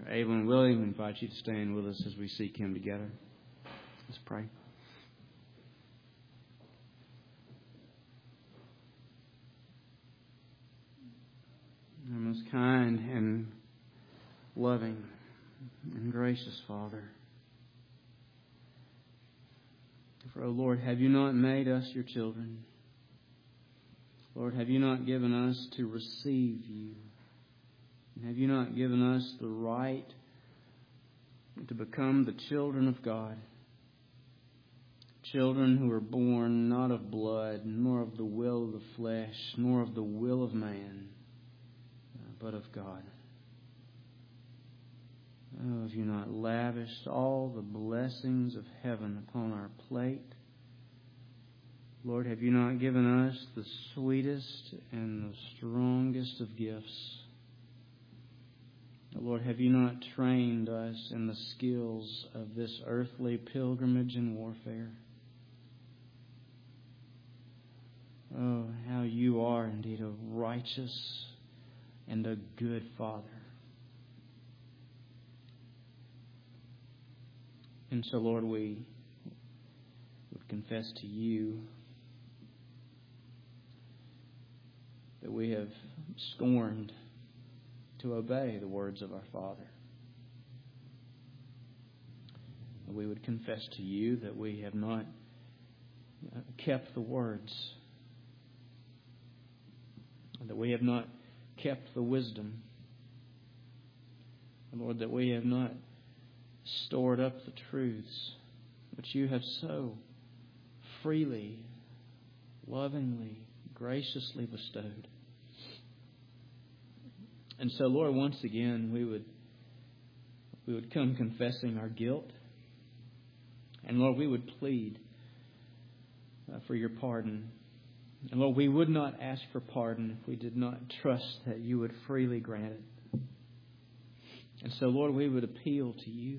are able and willing, we invite you to stand with us as we seek Him together. Let's pray. Our most kind and loving and gracious Father. For, O Lord, have you not made us your children? Lord, have you not given us to receive you? And have you not given us the right to become the children of God? Children who are born not of blood, nor of the will of the flesh, nor of the will of man, but of God. Oh, have you not lavished all the blessings of heaven upon our plate? Lord, have you not given us the sweetest and the strongest of gifts? Lord, have you not trained us in the skills of this earthly pilgrimage and warfare? Oh, how you are indeed a righteous and a good Father. And so, Lord, we would confess to you that we have scorned to obey the words of our Father. We would confess to you that we have not kept the words, that we have not kept the wisdom, and Lord, that we have not stored up the truths which you have so freely, lovingly, graciously bestowed. And so, Lord, once again, we would come confessing our guilt. And, Lord, we would plead for your pardon. And, Lord, we would not ask for pardon if we did not trust that you would freely grant it. And so, Lord, we would appeal to you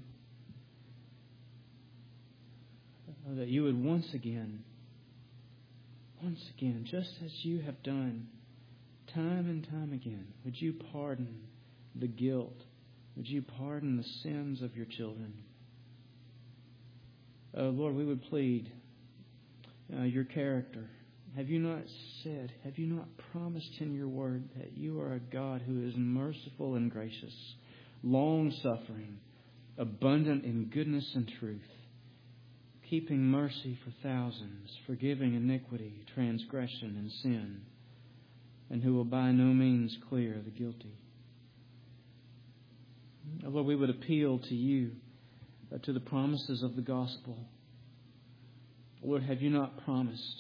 that you would once again, just as you have done time and time again, would you pardon the guilt? Would you pardon the sins of your children? Lord, we would plead your character. Have you not said, have you not promised in your word that you are a God who is merciful and gracious, long-suffering, abundant in goodness and truth, keeping mercy for thousands, forgiving iniquity, transgression, and sin, and who will by no means clear the guilty? Lord, we would appeal to you, to the promises of the gospel. Lord, have you not promised?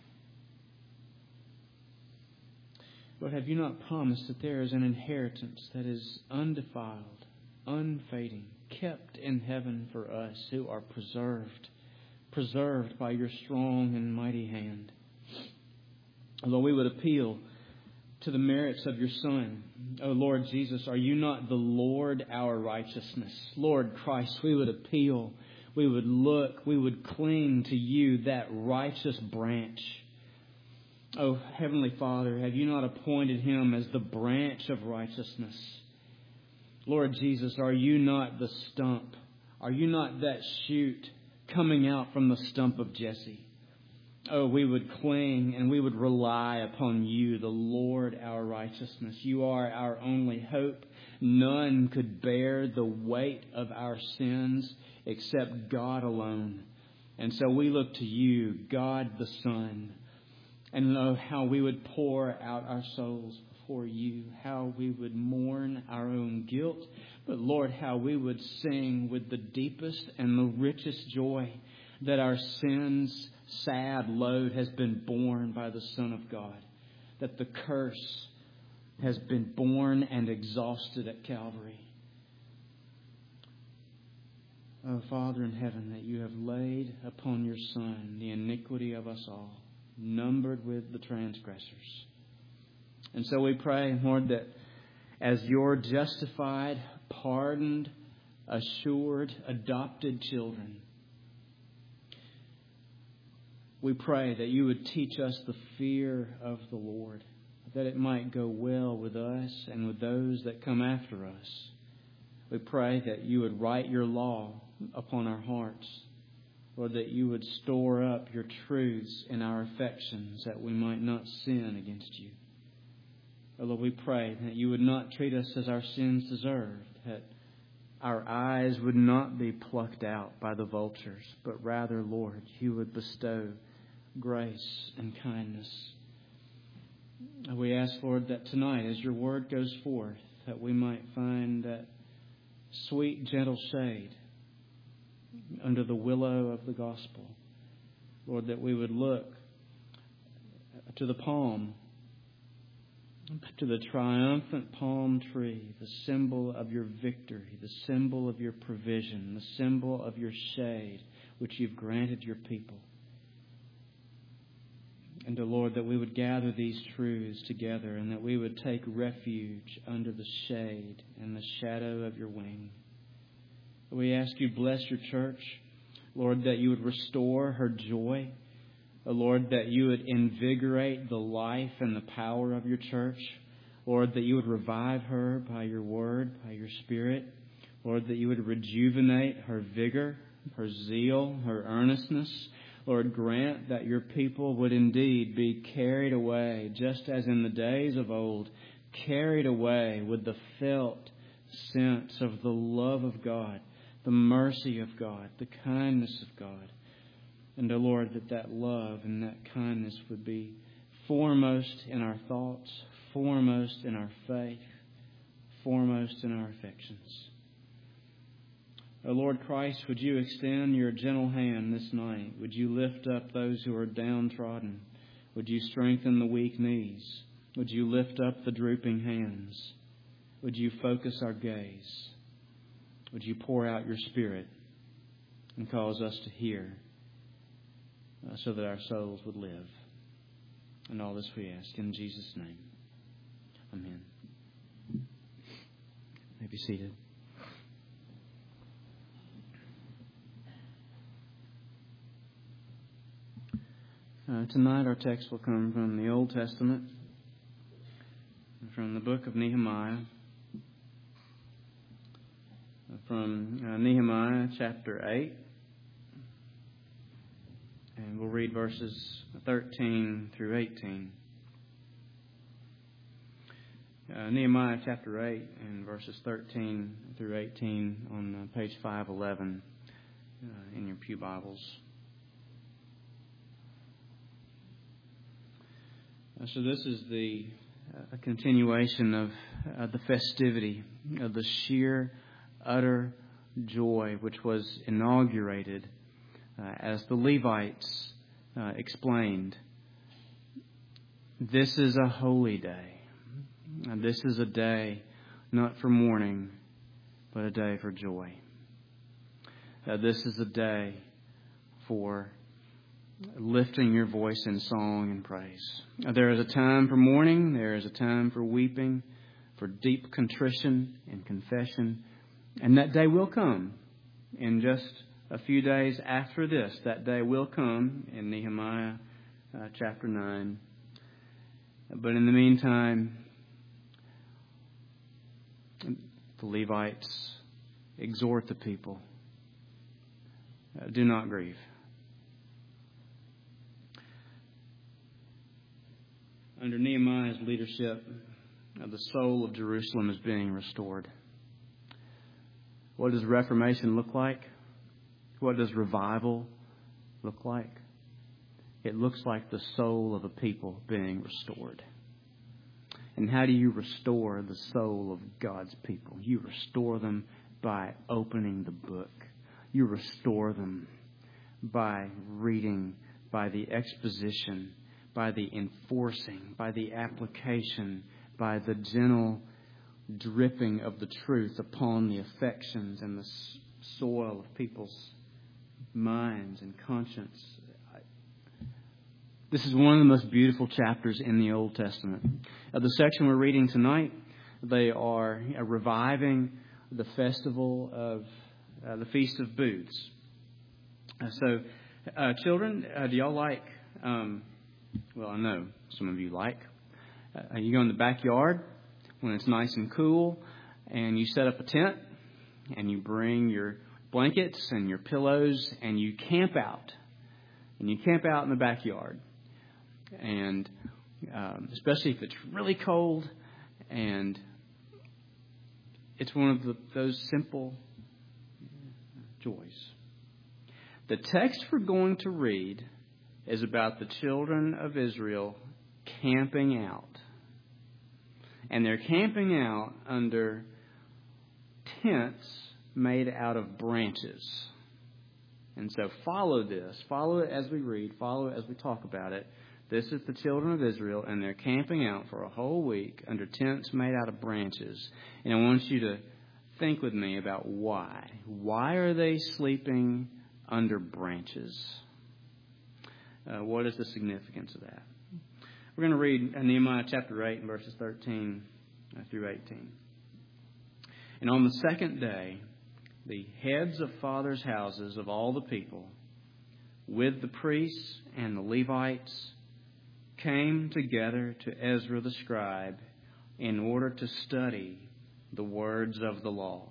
Lord, have you not promised that there is an inheritance that is undefiled, unfading, kept in heaven for us who are preserved by your strong and mighty hand? Lord, we would appeal to the merits of your Son. O Lord Jesus, are you not the Lord our righteousness? Lord Christ, we would appeal, we would look, we would cling to you, that righteous branch. Oh, Heavenly Father, have you not appointed him as the branch of righteousness? Lord Jesus, are you not the stump? Are you not that shoot coming out from the stump of Jesse? Oh, we would cling and we would rely upon you, the Lord our righteousness. You are our only hope. None could bear the weight of our sins except God alone. And so we look to you, God the Son. And oh, how we would pour out our souls before you, how we would mourn our own guilt. But Lord, how we would sing with the deepest and the richest joy that our sins' sad load has been borne by the Son of God, that the curse has been borne and exhausted at Calvary. Oh, Father in heaven, that you have laid upon your Son the iniquity of us all, numbered with the transgressors. And so we pray, Lord, that as your justified, pardoned, assured, adopted children, we pray that you would teach us the fear of the Lord, that it might go well with us and with those that come after us. We pray that you would write your law upon our hearts. Lord, that you would store up your truths in our affections, that we might not sin against you. Oh, Lord, we pray that you would not treat us as our sins deserved, that our eyes would not be plucked out by the vultures, but rather, Lord, you would bestow grace and kindness. We ask, Lord, that tonight, as your word goes forth, that we might find that sweet, gentle shade under the willow of the gospel. Lord, that we would look to the palm, to the triumphant palm tree, the symbol of your victory, the symbol of your provision, the symbol of your shade, which you've granted your people. And, Lord, that we would gather these truths together and that we would take refuge under the shade and the shadow of your wing. We ask you, bless your church. Lord, that you would restore her joy. Lord, that you would invigorate the life and the power of your church. Lord, that you would revive her by your word, by your spirit. Lord, that you would rejuvenate her vigor, her zeal, her earnestness. Lord, grant that your people would indeed be carried away, just as in the days of old, carried away with the felt sense of the love of God, the mercy of God, the kindness of God. And, Lord, that love and that kindness would be foremost in our thoughts, foremost in our faith, foremost in our affections. O Lord Christ, would you extend your gentle hand this night? Would you lift up those who are downtrodden? Would you strengthen the weak knees? Would you lift up the drooping hands? Would you focus our gaze? Would you pour out your Spirit and cause us to hear so that our souls would live? And all this we ask in Jesus' name. Amen. You may be seated. Tonight our text will come from the Old Testament, from the book of Nehemiah, from Nehemiah chapter 8, and we'll read verses 13 through 18. Nehemiah chapter 8 and verses 13 through 18 on page 511 in your pew Bibles. So this is a continuation of the festivity of the sheer, utter joy which was inaugurated as the Levites explained. This is a holy day. This is a day not for mourning, but a day for joy. This is a day for lifting your voice in song and praise. There is a time for mourning. There is a time for weeping, for deep contrition and confession. And that day will come in just a few days after this. That day will come in Nehemiah chapter 9. But in the meantime, the Levites exhort the people, do not grieve. Under Nehemiah's leadership, the soul of Jerusalem is being restored. What does Reformation look like? What does revival look like? It looks like the soul of a people being restored. And how do you restore the soul of God's people? You restore them by opening the book. You restore them by reading, by the exposition, by the enforcing, by the application, by the gentle dripping of the truth upon the affections and the soil of people's minds and conscience. This is one of the most beautiful chapters in the Old Testament. The section we're reading tonight, they are reviving the festival of the Feast of Booths. So, children, do y'all like... well, I know some of you like. You go in the backyard when it's nice and cool and you set up a tent and you bring your blankets and your pillows and you camp out. And you camp out in the backyard. And especially if it's really cold, and it's one of those simple joys. The text we're going to read is about the children of Israel camping out. And they're camping out under tents made out of branches. And so follow this. Follow it as we read. Follow it as we talk about it. This is the children of Israel, and they're camping out for a whole week under tents made out of branches. And I want you to think with me about why. Why are they sleeping under branches? What is the significance of that? We're going to read Nehemiah chapter 8 and verses 13 through 18. And on the second day, the heads of fathers' houses of all the people, with the priests and the Levites, came together to Ezra the scribe in order to study the words of the law.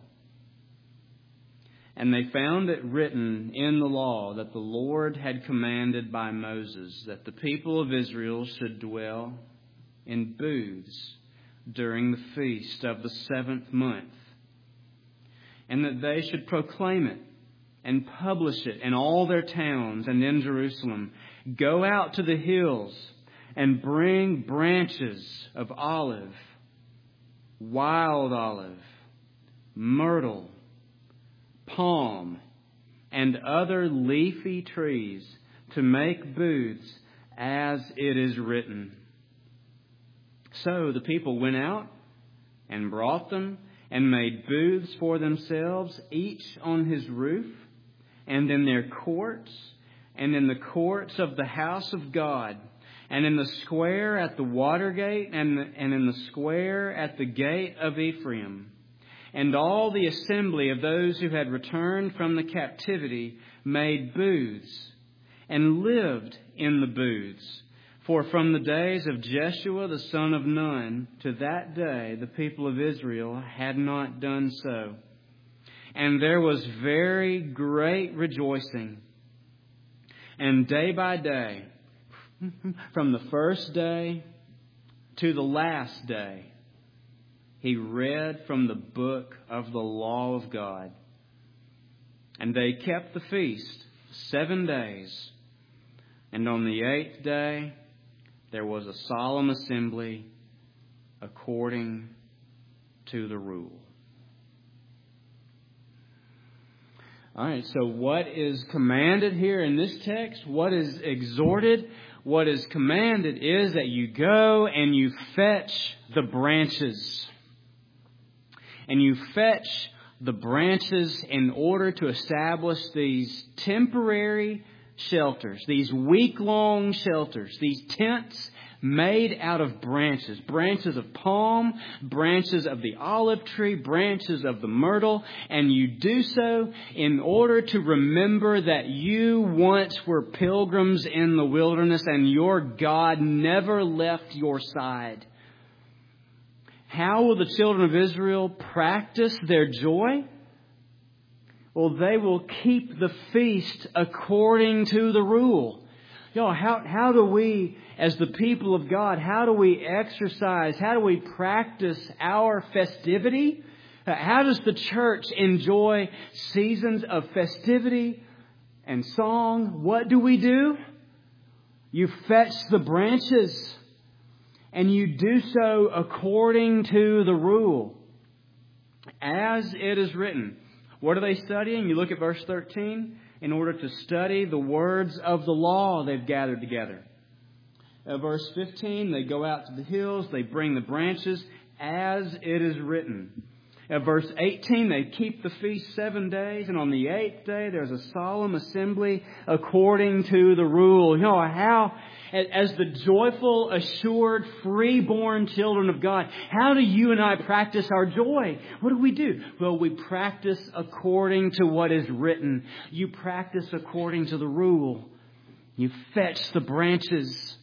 And they found it written in the law that the Lord had commanded by Moses that the people of Israel should dwell in booths during the feast of the 7th month, and that they should proclaim it and publish it in all their towns and in Jerusalem. Go out to the hills and bring branches of olive, wild olive, myrtle, palm, and other leafy trees to make booths as it is written. So the people went out and brought them and made booths for themselves, each on his roof, and in their courts, and in the courts of the house of God, and in the square at the water gate, and in the square at the gate of Ephraim. And all the assembly of those who had returned from the captivity made booths, and lived in the booths. For from the days of Jeshua the son of Nun to that day the people of Israel had not done so. And there was very great rejoicing. And day by day, from the first day to the last day, he read from the book of the law of God. And they kept the feast 7 days. And on the 8th day, there was a solemn assembly according to the rule. All right, so what is commanded here in this text? What is exhorted? What is commanded is that you go and you fetch the branches. And you fetch the branches in order to establish these temporary shelters, these week-long shelters, these tents made out of branches, branches of palm, branches of the olive tree, branches of the myrtle, and you do so in order to remember that you once were pilgrims in the wilderness and your God never left your side. How will the children of Israel practice their joy? Well, they will keep the feast according to the rule. Y'all, how do we, as the people of God, how do we exercise, how do we practice our festivity? How does the church enjoy seasons of festivity and song? What do? You fetch the branches, and you do so according to the rule, as it is written. What are they studying? You look at verse 13. In order to study the words of the law, they've gathered together. Verse 15, they go out to the hills. They bring the branches as it is written. Verse 18, they keep the feast 7 days. And on the 8th day, there's a solemn assembly according to the rule. You know, how, as the joyful, assured, freeborn children of God, how do you and I practice our joy? What do? Well, we practice according to what is written. You practice according to the rule. You fetch the branches.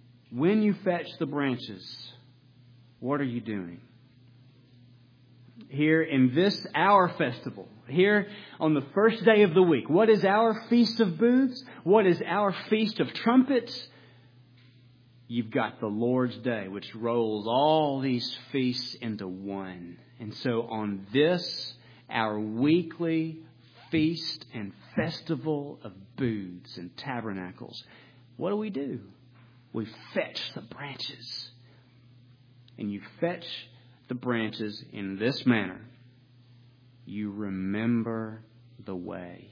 When you fetch the branches, what are you doing? here in this, our festival, here on the first day of the week. What is our Feast of Booths? What is our Feast of Trumpets? You've got the Lord's Day, which rolls all these feasts into one. And so on this, our weekly feast and festival of booths and tabernacles, what do? We fetch the branches. And you fetch the branches in this manner. You remember the way.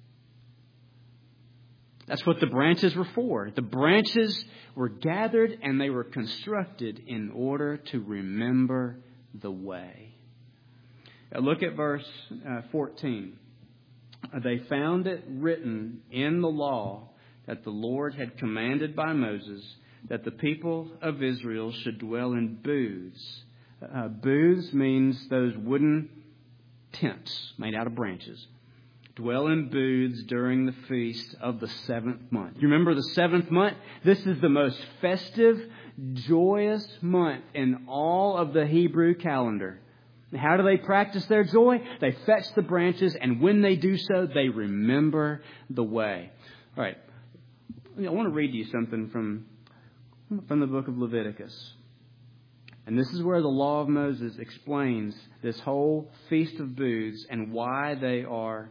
That's what the branches were for. The branches were gathered and they were constructed in order to remember the way. Now look at verse 14. They found it written in the law that the Lord had commanded by Moses that the people of Israel should dwell in booths. Booths means those wooden tents made out of branches. Dwell in booths during the feast of the 7th month. You remember the 7th month? This is the most festive, joyous month in all of the Hebrew calendar. How do they practice their joy? They fetch the branches, and when they do so, they remember the way. All right. I want to read you something from the book of Leviticus. And this is where the law of Moses explains this whole Feast of Booths and why they're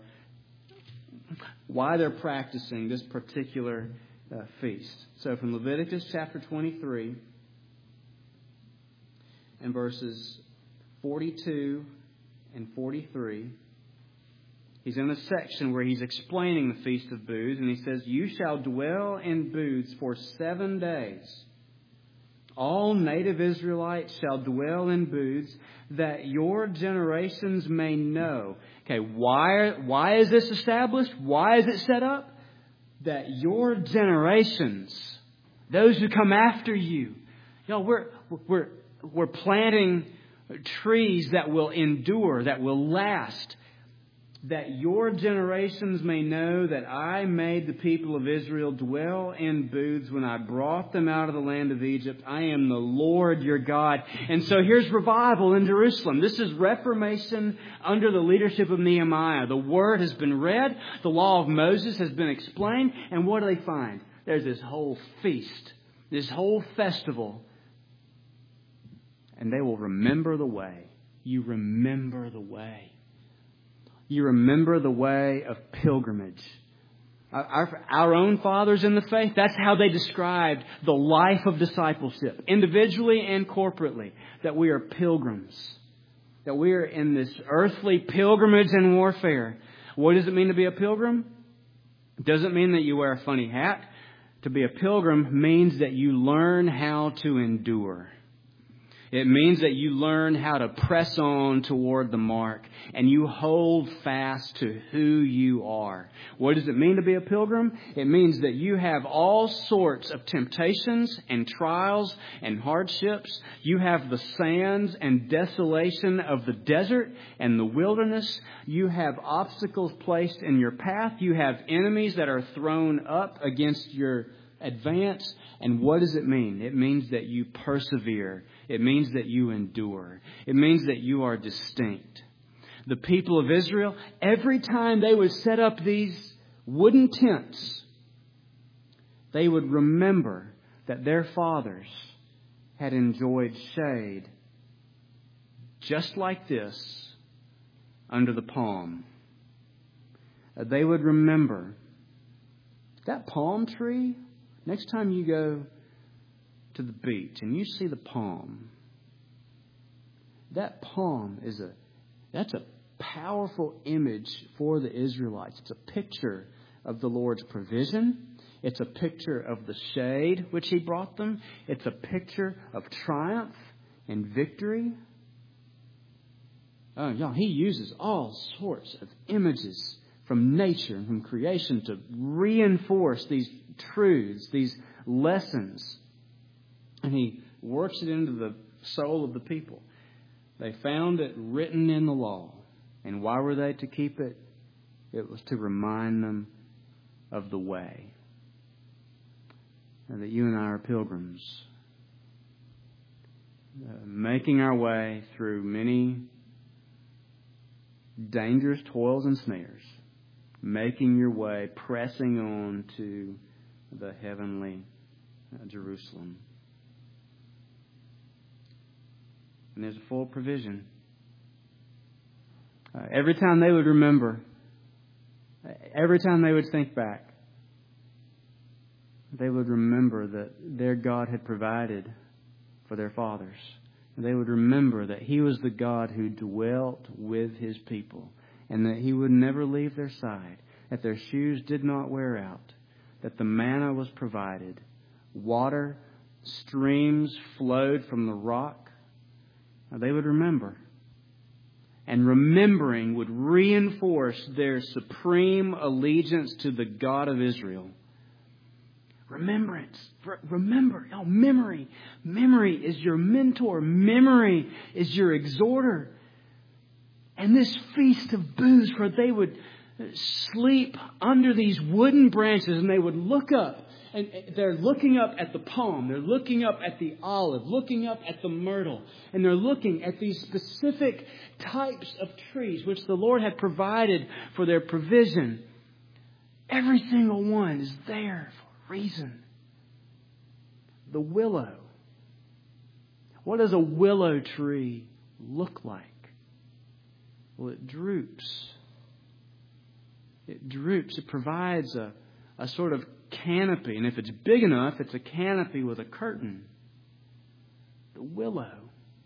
practicing this particular feast. So from Leviticus chapter 23 and verses 42 and 43, he's in a section where he's explaining the Feast of Booths, and he says, "You shall dwell in booths for 7 days. All native Israelites shall dwell in booths, that your generations may know." Okay, why is this established? Why is it set up? That your generations, those who come after you, we're planting trees that will endure, that will last. That your generations may know that I made the people of Israel dwell in booths when I brought them out of the land of Egypt. I am the Lord your God. And so here's revival in Jerusalem. This is Reformation under the leadership of Nehemiah. The Word has been read. The law of Moses has been explained. And what do they find? There's this whole feast, this whole festival. And they will remember the way. You remember the way. You remember the way of pilgrimage. Our own fathers in the faith, that's how they described the life of discipleship, individually and corporately, that we are pilgrims, that we are in this earthly pilgrimage and warfare. What does it mean to be a pilgrim? It doesn't mean that you wear a funny hat. To be a pilgrim means that you learn how to endure. It means that you learn how to press on toward the mark and you hold fast to who you are. What does it mean to be a pilgrim? It means that you have all sorts of temptations and trials and hardships. You have the sands and desolation of the desert and the wilderness. You have obstacles placed in your path. You have enemies that are thrown up against your advance. And what does it mean? It means that you persevere. It means that you endure. It means that you are distinct. The people of Israel, every time they would set up these wooden tents, they would remember that their fathers had enjoyed shade just like this under the palm. They would remember that palm tree. Next time you go to the beach and you see the palm, that palm that's a powerful image for the Israelites. It's a picture of the Lord's provision. It's a picture of the shade which He brought them. It's a picture of triumph and victory. He uses all sorts of images from nature and from creation to reinforce these truths, these lessons. And He works it into the soul of the people. They found it written in the law. And why were they to keep it? It was to remind them of the way. And that you and I are pilgrims, making our way through many dangerous toils and snares, making your way, pressing on to the heavenly Jerusalem. And there's a full provision. Every time they would remember, every time they would think back, they would remember that their God had provided for their fathers. They would remember that He was the God who dwelt with His people and that He would never leave their side, that their shoes did not wear out, that the manna was provided, water, streams flowed from the rock. They would remember. And remembering would reinforce their supreme allegiance to the God of Israel. Remembrance. Remember. Oh, memory. Memory is your mentor. Memory is your exhorter. And this feast of booths where they would sleep under these wooden branches and they would look up. And they're looking up at the palm. They're looking up at the olive. Looking up at the myrtle. And they're looking at these specific types of trees which the Lord had provided for their provision. Every single one is there for a reason. The willow. What does a willow tree look like? Well, it droops. It droops. It provides a sort of canopy. And if it's big enough, it's a canopy with a curtain. The willow.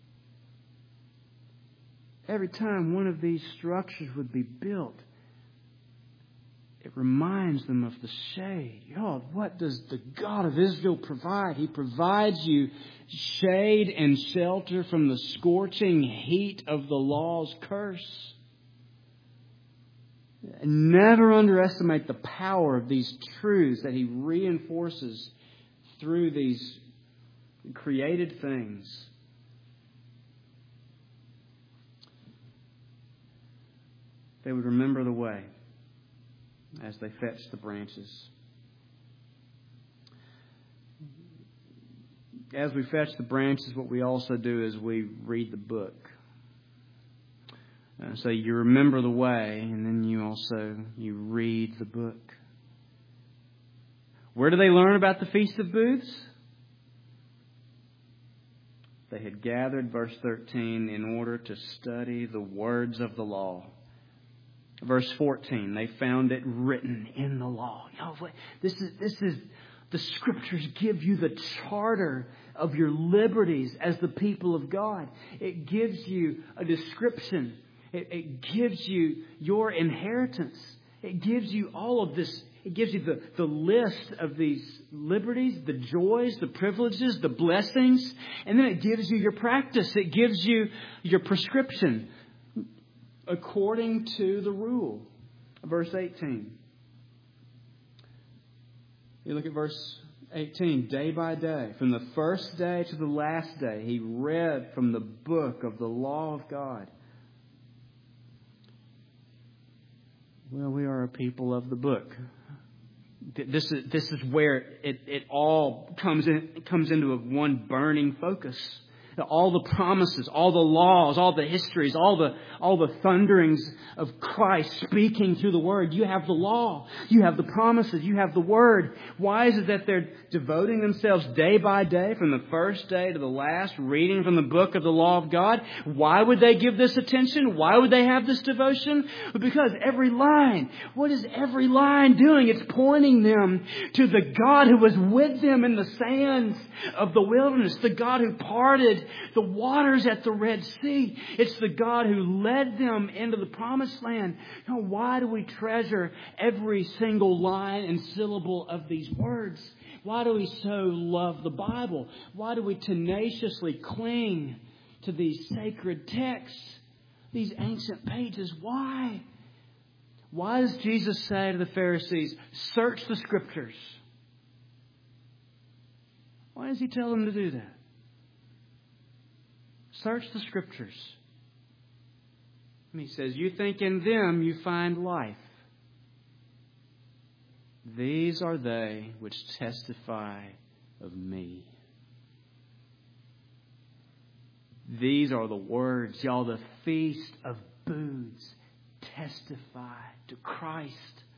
Every time one of these structures would be built, it reminds them of the shade. Oh, what does the God of Israel provide? He provides you shade and shelter from the scorching heat of the law's curse. Never underestimate the power of these truths that He reinforces through these created things. They would remember the way as they fetched the branches. As we fetch the branches, what we also do is we read the book. So you remember the way, and then you read the book. Where do they learn about the Feast of Booths? They had gathered, verse 13, in order to study the words of the law. Verse 14, they found it written in the law. This is the Scriptures give you the charter of your liberties as the people of God. It gives you a description. It gives you your inheritance. It gives you all of this. It gives you the list of these liberties, the joys, the privileges, the blessings. And then it gives you your practice. It gives you your prescription according to the rule. Verse 18. You look at verse 18. Day by day, from the first day to the last day, he read from the book of the law of God. Well, we are a people of the book. This is where it all comes into one burning focus. All the promises, all the laws, all the histories, all the thunderings of Christ speaking through the Word. You have the law. You have the promises. You have the Word. Why is it that they're devoting themselves day by day from the first day to the last, reading from the book of the law of God? Why would they give this attention? Why would they have this devotion? Because every line, what is every line doing? It's pointing them to the God who was with them in the sands of the wilderness, the God who parted the waters at the Red Sea. It's the God who led them into the promised land. Now, why do we treasure every single line and syllable of these words? Why do we so love the Bible? Why do we tenaciously cling to these sacred texts, these ancient pages? Why? Why does Jesus say to the Pharisees, search the Scriptures? Why does He tell them to do that? Search the Scriptures. And He says, you think in them you find life. These are they which testify of me. These are the words, y'all, the Feast of Booths testify to Christ.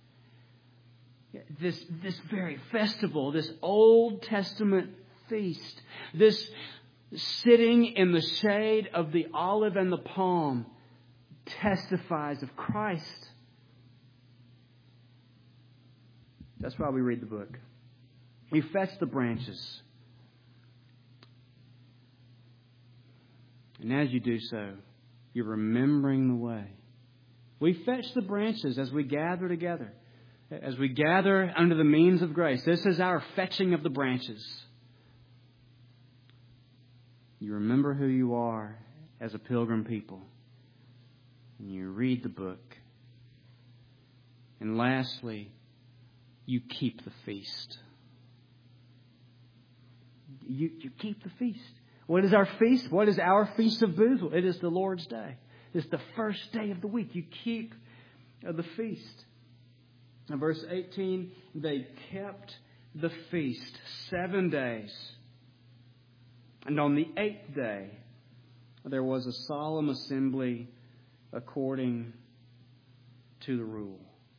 This very festival, this Old Testament feast, this sitting in the shade of the olive and the palm testifies of Christ. That's why we read the book. We fetch the branches. And as you do so, you're remembering the way. We fetch the branches as we gather together. As we gather under the means of grace. This is our fetching of the branches. You remember who you are as a pilgrim people. And you read the book. And lastly, you keep the feast. You keep the feast. What is our feast? What is our Feast of Booths? It is the Lord's Day. It's the first day of the week. You keep the feast. In verse 18, they kept the feast 7 days. And on the 8th day, there was a solemn assembly according to the rule.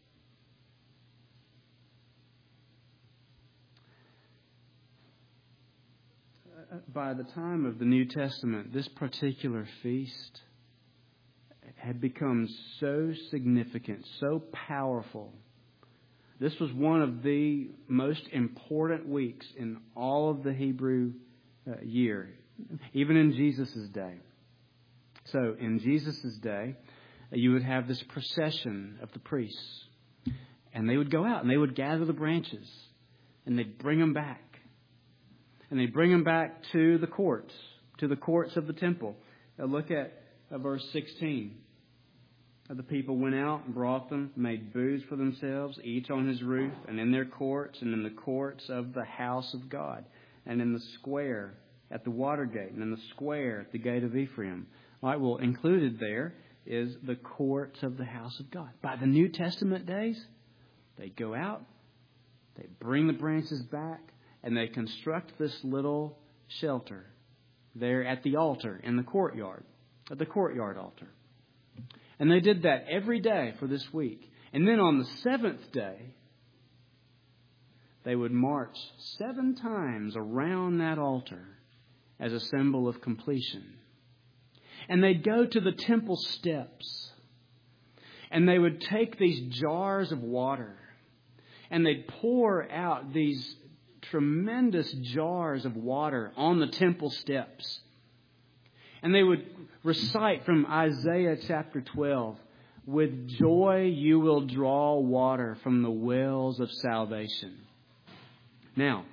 By the time of the New Testament, this particular feast had become so significant, so powerful. This was one of the most important weeks in all of the Hebrew year, even in Jesus' day. So in Jesus' day, you would have this procession of the priests. And they would go out and they would gather the branches. And they'd bring them back. And they'd bring them back to the courts of the temple. Look at verse 16. The people went out and brought them, made booths for themselves, each on his roof, and in their courts, and in the courts of the house of God, and in the square at the water gate, and in the square at the gate of Ephraim. Right, well, included there is the courts of the house of God. By the New Testament days, they go out, they bring the branches back, and they construct this little shelter there at the altar in the courtyard, at the courtyard altar. And they did that every day for this week. And then on the 7th day, they would march 7 times around that altar as a symbol of completion. And they'd go to the temple steps. And they would take these jars of water. And they'd pour out these tremendous jars of water on the temple steps. And they would recite from Isaiah chapter 12, "With joy you will draw water from the wells of salvation." Now,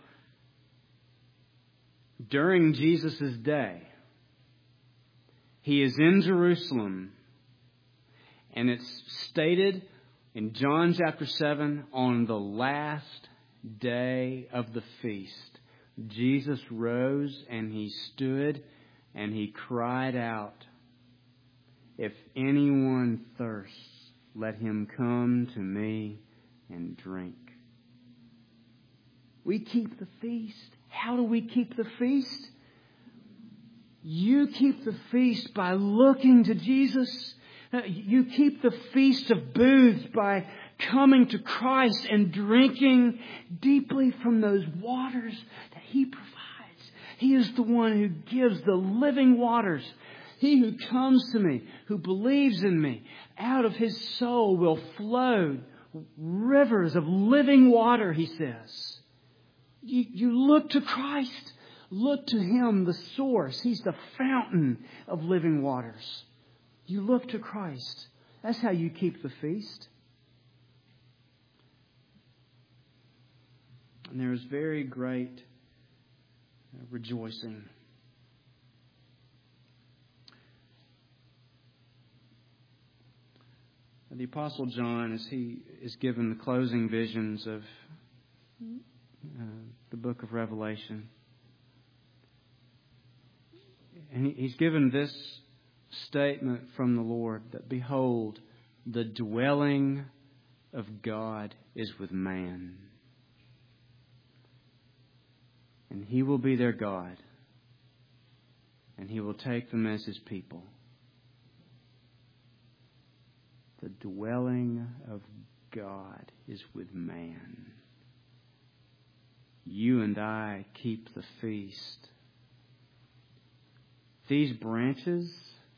during Jesus' day, he is in Jerusalem, and it's stated in John chapter 7, on the last day of the feast, Jesus rose and he stood and he cried out, "If anyone thirsts, let him come to me and drink." We keep the feast. How do we keep the feast? You keep the feast by looking to Jesus. You keep the Feast of Booths by coming to Christ and drinking deeply from those waters that He provides. He is the one who gives the living waters. He who comes to me, who believes in me, out of his soul will flow rivers of living water, he says. You look to Christ. Look to Him, the source. He's the fountain of living waters. You look to Christ. That's how you keep the feast. And there is very great rejoicing. The Apostle John, as he is given the closing visions of the book of Revelation, and he's given this statement from the Lord, that behold, the dwelling of God is with man. And He will be their God. And He will take them as His people. The dwelling of God is with man. You and I keep the feast. These branches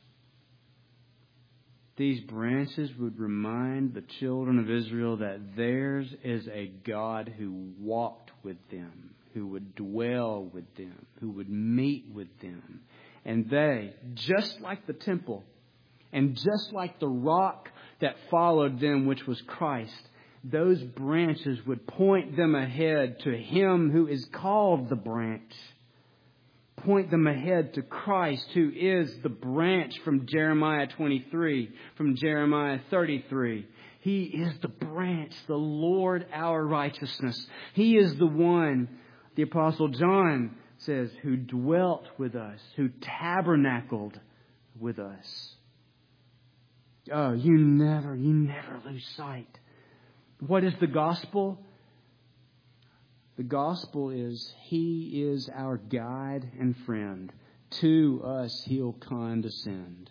would remind the children of Israel that theirs is a God who walked with them, who would dwell with them, who would meet with them. And they, just like the temple, and just like the rock that followed them, which was Christ, those branches would point them ahead to Him who is called the branch. Point them ahead to Christ, who is the branch from Jeremiah 23, from Jeremiah 33. He is the branch, the Lord our righteousness. He is the one, the Apostle John says, who dwelt with us, who tabernacled with us. Oh, you never lose sight. What is the gospel? The gospel is He is our guide and friend. To us He'll condescend.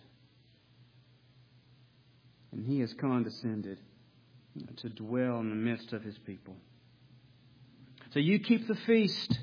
And He has condescended to dwell in the midst of His people. So you keep the feast.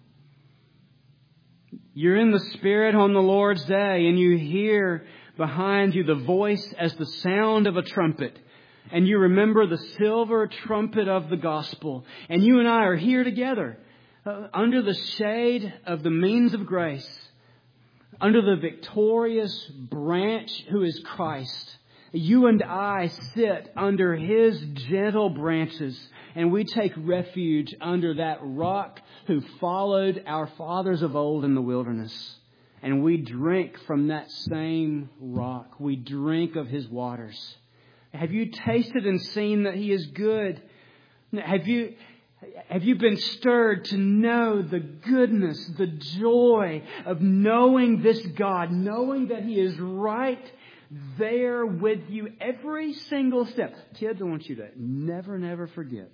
You're in the Spirit on the Lord's day, and you hear behind you the voice as the sound of a trumpet. And you remember the silver trumpet of the gospel. And you and I are here together under the shade of the means of grace, under the victorious branch who is Christ. You and I sit under His gentle branches, and we take refuge under that rock who followed our fathers of old in the wilderness. And we drink from that same rock. We drink of His waters. Have you tasted and seen that He is good? Have you been stirred to know the goodness, the joy of knowing this God, knowing that He is right there with you every single step? Kids, I want you to never forget.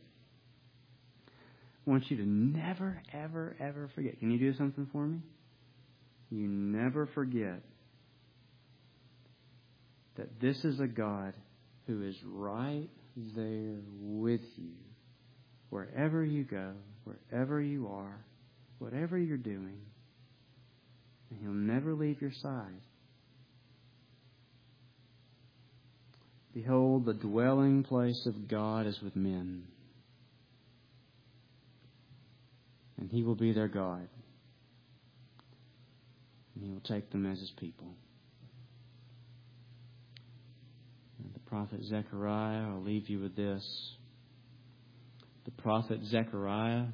I want you to never, ever forget. Can you do something for me? You never forget that this is a God who is right there with you, wherever you go, wherever you are, whatever you're doing, and He'll never leave your side. Behold, the dwelling place of God is with men, and He will be their God, and He will take them as His people. The prophet Zechariah, I'll leave you with this. The prophet Zechariah,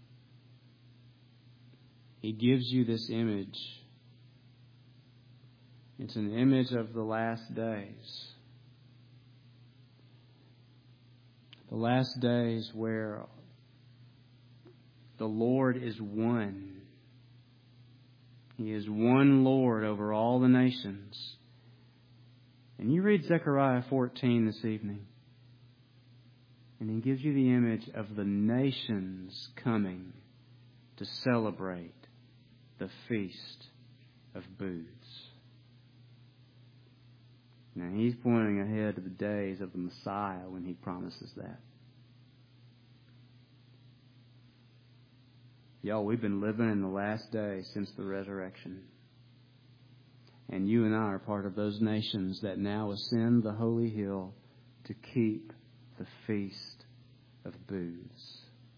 he gives you this image. It's an image of the last days. The last days where the Lord is one. He is one Lord over all the nations. And you read Zechariah 14 this evening, and he gives you the image of the nations coming to celebrate the Feast of Booths. Now, he's pointing ahead to the days of the Messiah when he promises that. Y'all, we've been living in the last days since the resurrection. And you and I are part of those nations that now ascend the holy hill to keep the Feast of Booths.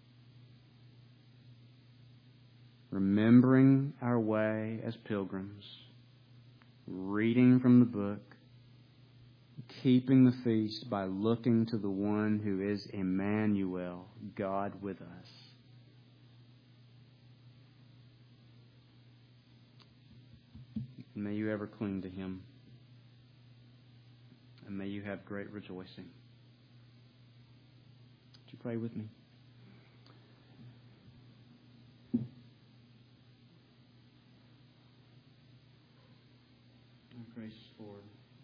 Remembering our way as pilgrims, reading from the book, keeping the feast by looking to the one who is Emmanuel, God with us. May you ever cling to Him. And may you have great rejoicing. Would you pray with me? Our gracious Lord,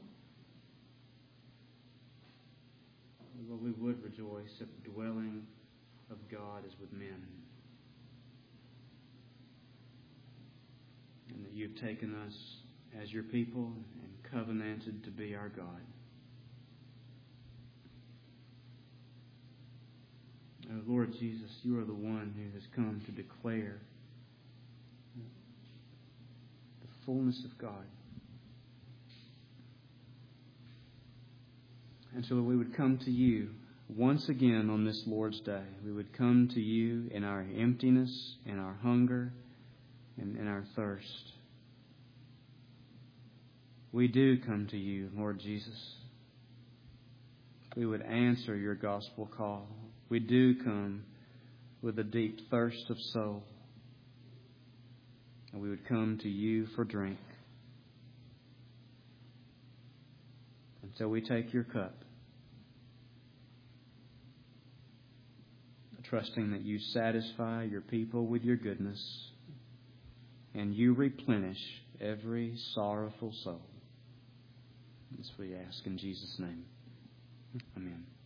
Lord, we would rejoice if the dwelling of God is with men. And that you've taken us as your people and covenanted to be our God. Oh, Lord Jesus, you are the one who has come to declare the fullness of God. And so we would come to you once again on this Lord's Day. We would come to you in our emptiness, in our hunger, and in our thirst. We do come to you, Lord Jesus. We would answer your gospel call. We do come with a deep thirst of soul. And we would come to you for drink. And so we take your cup, trusting that you satisfy your people with your goodness and you replenish every sorrowful soul. This we ask in Jesus' name. Amen.